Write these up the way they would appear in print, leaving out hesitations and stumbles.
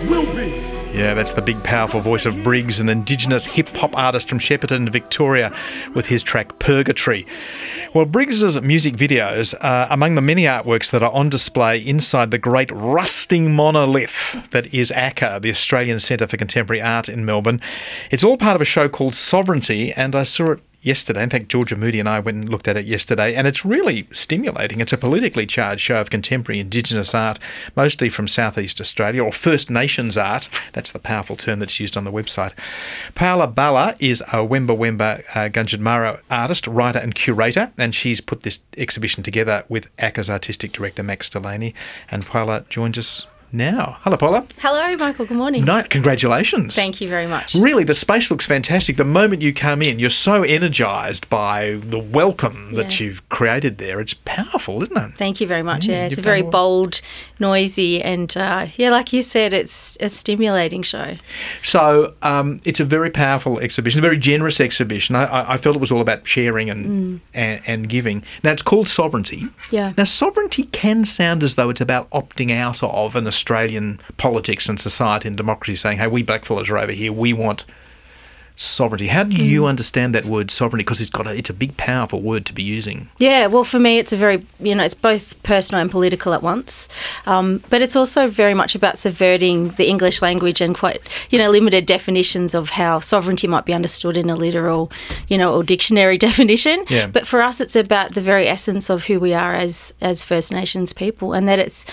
will be. Yeah, that's the big, powerful voice of Briggs, an Indigenous hip-hop artist from Shepparton, Victoria, with his track Purgatory. Well, Briggs's music videos are among the many artworks that are on display inside the great rusting monolith that is ACCA, the Australian Centre for Contemporary Art in Melbourne. It's all part of a show called Sovereignty, and I saw it yesterday. In fact, Georgia Moody and I went and looked at it yesterday, and it's really stimulating. It's a politically charged show of contemporary Indigenous art, mostly from Southeast Australia, or First Nations art. That's the powerful term that's used on the website. Paola Bala is a Wemba Gunditjmara artist, writer and curator, and she's put this exhibition together with ACCA's artistic director, Max Delaney, and Paola joins us now. Hello, Paula. Hello, Michael. Good morning. No, congratulations. Thank you very much. Really, the space looks fantastic. The moment you come in, you're so energised by the welcome that you've created there. It's powerful, isn't it? Thank you very much. Yeah, it's a very bold, noisy, and like you said, it's a stimulating show. So it's a very powerful exhibition, a very generous exhibition. I felt it was all about sharing and giving. Now, it's called Sovereignty. Yeah. Now, sovereignty can sound as though it's about opting out of an Australian politics and society and democracy, saying, hey, we blackfellas are over here, we want sovereignty. How do you understand that word sovereignty? Because it's a big, powerful word to be using. Yeah, well, for me, it's a very, it's both personal and political at once. But it's also very much about subverting the English language and quite, limited definitions of how sovereignty might be understood in a literal, or dictionary definition. Yeah. But for us, it's about the very essence of who we are as First Nations people, and that it's,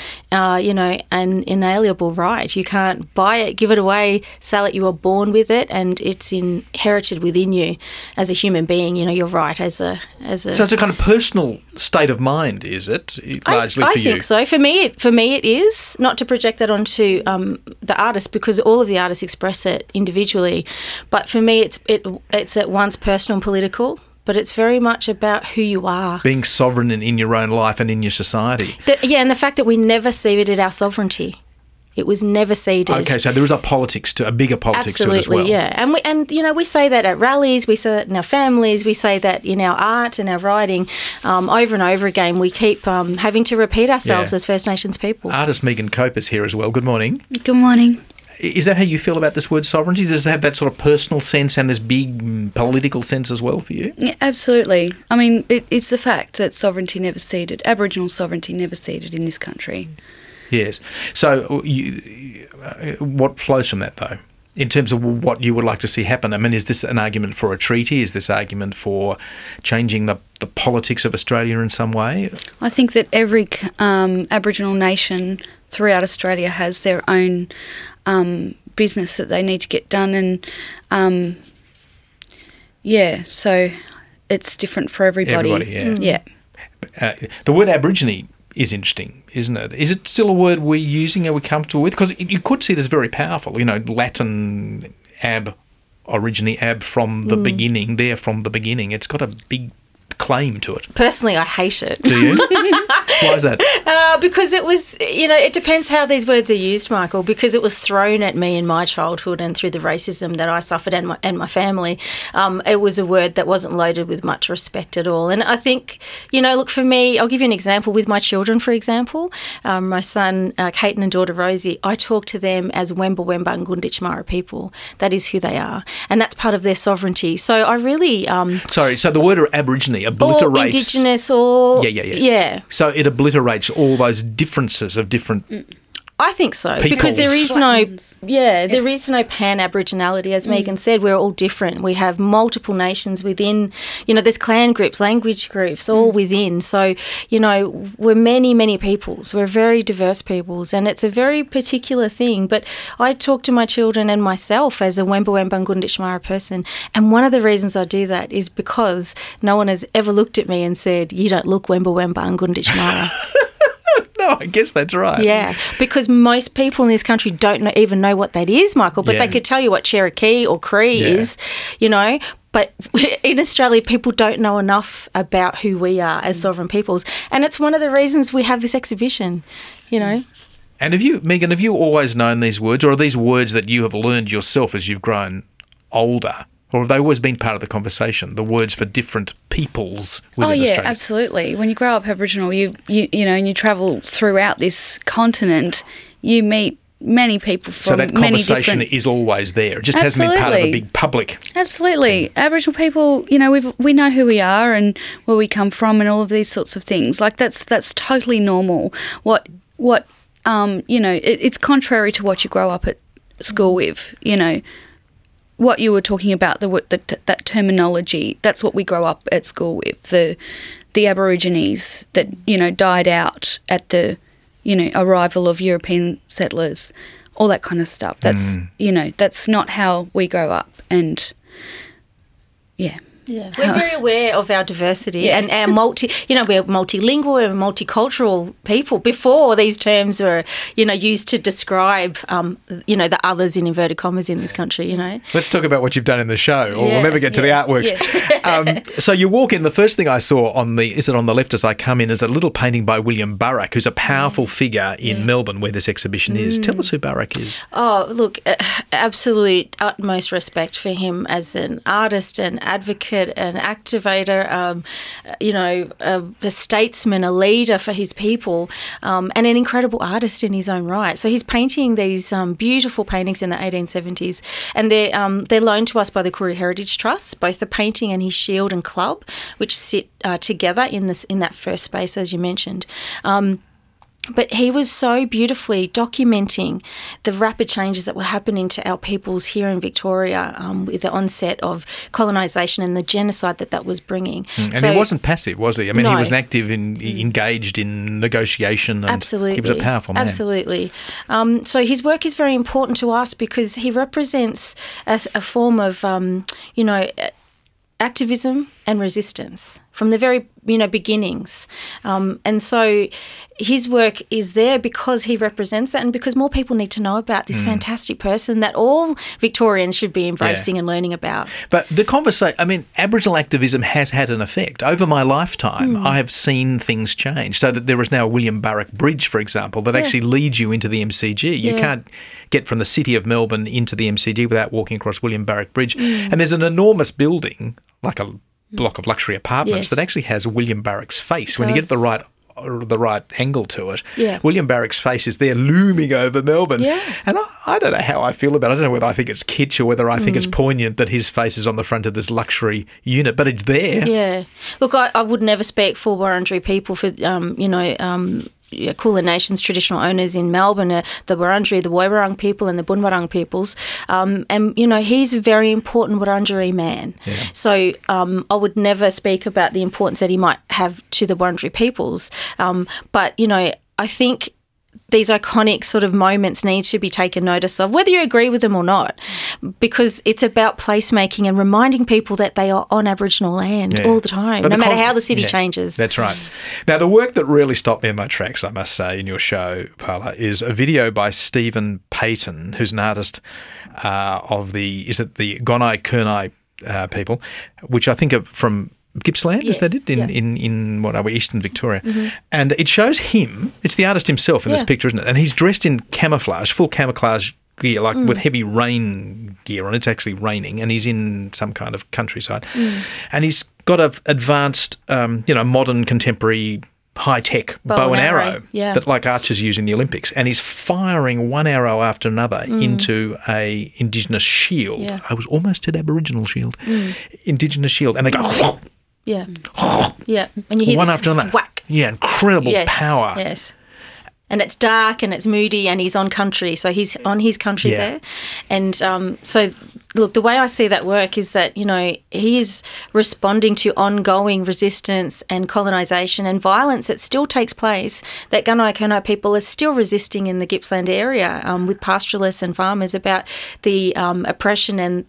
an inalienable right. You can't buy it, give it away, sell it. You were born with it, and it's inherited within you as a human being. You're right as a. So it's a kind of personal state of mind, is it? Largely I for you. think so. For me, it is. Not to project that onto the artist, because all of the artists express it individually. But for me, it's at once personal and political. But it's very much about who you are. Being sovereign in your own life and in your society. And the fact that we never ceded our sovereignty. It was never ceded. Okay, so there is a bigger politics to it as well. Absolutely, yeah. And we say that at rallies, we say that in our families, we say that in our art and our writing. Over and over again, we keep having to repeat ourselves as First Nations people. Artist Megan Cope is here as well. Good morning. Good morning. Is that how you feel about this word sovereignty? Does it have that sort of personal sense and this big political sense as well for you? Yeah, absolutely. I mean, it's the fact that sovereignty never ceded, Aboriginal sovereignty never ceded in this country. Yes. So what flows from that, though, in terms of what you would like to see happen? I mean, is this an argument for a treaty? Is this argument for changing the politics of Australia in some way? I think that every Aboriginal nation throughout Australia has their own business that they need to get done. And, so it's different for everybody. Yeah. The word Aborigine is interesting, isn't it? Is it still a word we're using? Are we comfortable with? Because you could see this very powerful, Latin origine from the beginning, there from the beginning. It's got a big claim to it. Personally, I hate it. Do you? Why is that? Because it was, it depends how these words are used, Michael, because it was thrown at me in my childhood and through the racism that I suffered and my family. It was a word that wasn't loaded with much respect at all. And I think, look, for me, I'll give you an example with my children, for example. My son, Caton, and daughter Rosie, I talk to them as Wemba and Gunditjmara people. That is who they are. And that's part of their sovereignty. So I really... Sorry, so the word Aborigine obliterates... Or Indigenous or... Yeah. So it obliterates all those differences of different... I think so, peoples. because there is no pan-Aboriginality, as Megan said. We're all different. We have multiple nations within, there's clan groups, language groups, all within. So, we're many, many peoples. We're very diverse peoples, and it's a very particular thing. But I talk to my children and myself as a Wemba and Gunditjmara person, and one of the reasons I do that is because no one has ever looked at me and said, you don't look Wemba and Gunditjmara. No, I guess that's right. Yeah, because most people in this country don't even know what that is, Michael, but they could tell you what Cherokee or Cree is, But in Australia, people don't know enough about who we are as sovereign peoples. And it's one of the reasons we have this exhibition, And Megan, have you always known these words, or are these words that you have learned yourself as you've grown older? Or have they always been part of the conversation, the words for different peoples within Australia? Oh, yeah, absolutely. When you grow up Aboriginal, you and you travel throughout this continent, you meet many people from so that many conversation different... is always there. It just hasn't been part of the big public. Absolutely. Aboriginal people, you know, we know who we are and where we come from and all of these sorts of things. Like that's totally normal. What you know, it's contrary to what you grow up at school with, you know. What you were talking about, that terminology, that's what we grow up at school with. The Aborigines that, you know, died out at the, you know, arrival of European settlers, all that kind of stuff. That's, you know, that's not how we grow up. And, yeah. Yeah, we're very aware of our diversity and our we're multilingual, we're multicultural people. Before these terms were, you know, used to describe, you know, the others in inverted commas in this country, you know. Let's talk about what you've done in the show, or we'll never get to the artworks. Yes. So you walk in, the first thing I saw on the left as I come in, is a little painting by William Burrick, who's a powerful figure in Melbourne where this exhibition is. Tell us who Burrick is. Oh, look, absolute utmost respect for him as an artist and advocate, an activator, you know, a statesman, a leader for his people, and an incredible artist in his own right. So he's painting these beautiful paintings in the 1870s, and they're loaned to us by the Koori Heritage Trust, both the painting and his shield and club, which sit together in that first space, as you mentioned. But he was so beautifully documenting the rapid changes that were happening to our peoples here in Victoria with the onset of colonisation and the genocide that was bringing. And he wasn't passive, was he? I mean, he was engaged in negotiation. And absolutely. He was a powerful man. Absolutely. So his work is very important to us because he represents a form of, you know, activism and resistance from the very, you know, beginnings. And so his work is there because he represents that and because more people need to know about this fantastic person that all Victorians should be embracing and learning about. But the conversation, I mean, Aboriginal activism has had an effect. Over my lifetime, I have seen things change so that there is now a William Burrick Bridge, for example, that actually leads you into the MCG. You can't get from the city of Melbourne into the MCG without walking across William Burrick Bridge. And there's an enormous building, like a block of luxury apartments, that actually has William Burrick's face. When you get the right angle to it, William Burrick's face is there looming over Melbourne. And I don't know how I feel about it. I don't know whether I think it's kitsch or whether I think it's poignant that his face is on the front of this luxury unit, but it's there. Yeah. Look, I would never speak for Wurundjeri people for, you know, Kulin Nation's traditional owners in Melbourne, the Wurundjeri, the Woiwurrung people and the Bunurong peoples. And, you know, he's a very important Wurundjeri man. So I would never speak about the importance that he might have to the Wurundjeri peoples. But, you know, I think these iconic sort of moments need to be taken notice of, whether you agree with them or not, because it's about placemaking and reminding people that they are on Aboriginal land all the time, no matter how the city changes. That's right. Now, the work that really stopped me in my tracks, I must say, in your show, Paula, is a video by Stephen Payton, who's an artist of the Gonai Kurnai people, which I think are from Gippsland, is that it? In what are we, Eastern Victoria? And it shows him, it's the artist himself in this picture, isn't it? And he's dressed in camouflage, full camouflage gear, like with heavy rain gear on. It's actually raining, and he's in some kind of countryside. And he's got an advanced, you know, modern, contemporary, high-tech bow and arrow that like archers use in the Olympics. And he's firing one arrow after another into a Indigenous shield. I was almost at Aboriginal shield. Indigenous shield. And they go... Yeah. And you hear one this after another. whack. Yeah, incredible power. Yes. And it's dark and it's moody and he's on country. So he's on his country there. And so, look, the way I see that work is that, you know, he is responding to ongoing resistance and colonisation and violence that still takes place, that Gunai Kurnai people are still resisting in the Gippsland area with pastoralists and farmers about the oppression and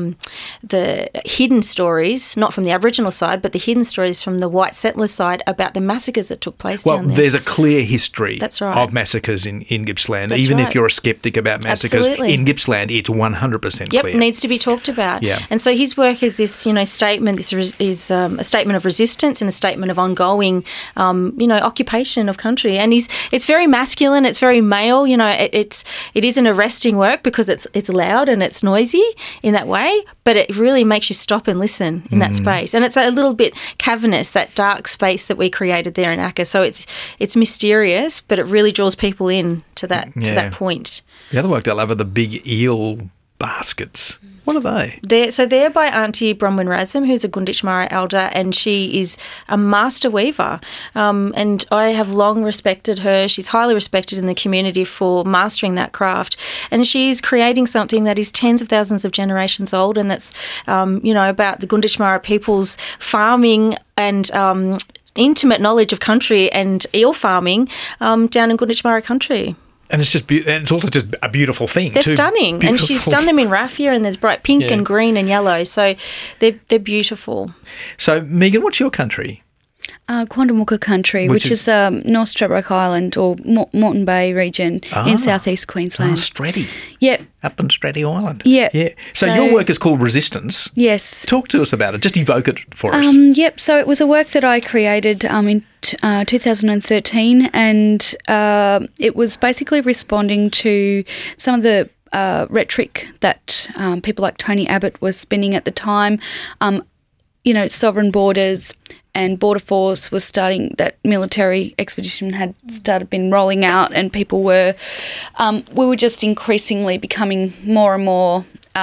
the hidden stories, not from the Aboriginal side, but the hidden stories from the white settler side about the massacres that took place down there. Well, there's a clear history of massacres in Gippsland. Even if you're a sceptic about massacres, in Gippsland, it's 100% clear. Yep, needs needs to be talked about. Yeah. And so his work is this, statement. This is a statement of resistance and a statement of ongoing, occupation of country. And it's very masculine. It's very male. It is an arresting work because it's loud and it's noisy in that way, but it really makes you stop and listen in that space. And it's a little bit cavernous, that dark space that we created there in Acker. So it's mysterious, but it really draws people in to that point. The other work they love are the big eel baskets. What are they? They're by Auntie Bronwyn Rasm, who's a Gunditj Mara elder, and she is a master weaver. And I have long respected her. She's highly respected in the community for mastering that craft. And she's creating something that is tens of thousands of generations old, and that's, about the Gunditj Mara people's farming and intimate knowledge of country and eel farming down in Gunditj Mara country. And it's just, and it's also just a beautiful thing. They're stunning, and she's done them in raffia, and there's bright pink and green and yellow, so they're beautiful. So, Megan, what's your country? Quandamooka country, which is North Stradbroke Island or Moreton Bay region in southeast Queensland. Straddy. Yep. Up in Straddy Island. Yep. Yeah. So your work is called Resistance. Yes. Talk to us about it. Just evoke it for us. Yep. So it was a work that I created in 2013, and it was basically responding to some of the rhetoric that people like Tony Abbott was spinning at the time. Sovereign borders and Border Force was starting, that military expedition had been rolling out, and people we were just increasingly becoming more and more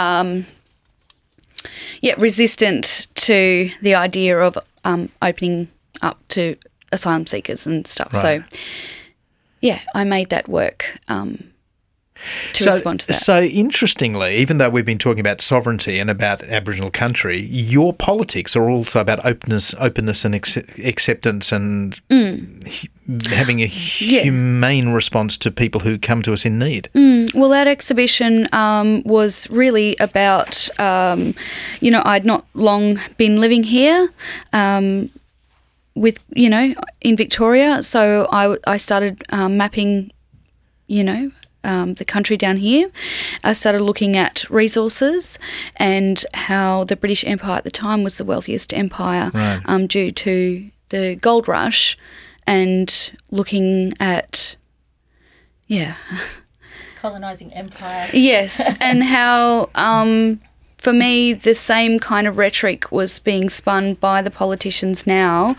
resistant to the idea of opening up to asylum seekers and stuff. Right. So, I made that work to respond to that. So interestingly, even though we've been talking about sovereignty and about Aboriginal country, your politics are also about openness and acceptance and having a humane response to people who come to us in need. Well, that exhibition was really about, I'd not long been living here in Victoria, so I started mapping, the country down here. I started looking at resources and how the British Empire at the time was the wealthiest empire due to the gold rush, and looking at, colonising empire. Yes, and how, for me, the same kind of rhetoric was being spun by the politicians now.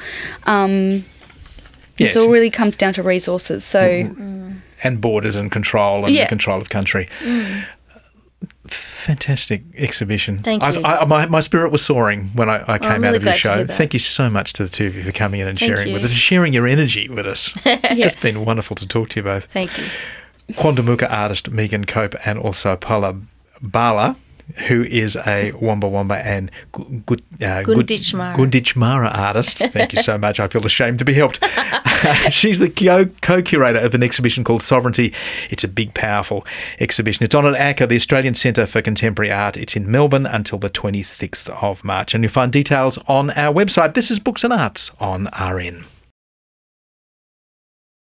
It all really comes down to resources. So... And borders and control and the control of country. Fantastic exhibition. Thank you. My spirit was soaring when I came out of your show. That. Thank you so much to the two of you for coming in and sharing with us, sharing your energy with us. It's just been wonderful to talk to you both. Thank you. Quandamooka artist Megan Cope, and also Paula Bala, who is a Wamba Wamba and Gunditj Mara artist. Thank you so much. I feel ashamed to be helped. She's the co-curator of an exhibition called Sovereignty. It's a big, powerful exhibition. It's on at ACCA, the Australian Centre for Contemporary Art. It's in Melbourne until the 26th of March. And you'll find details on our website. This is Books and Arts on RN.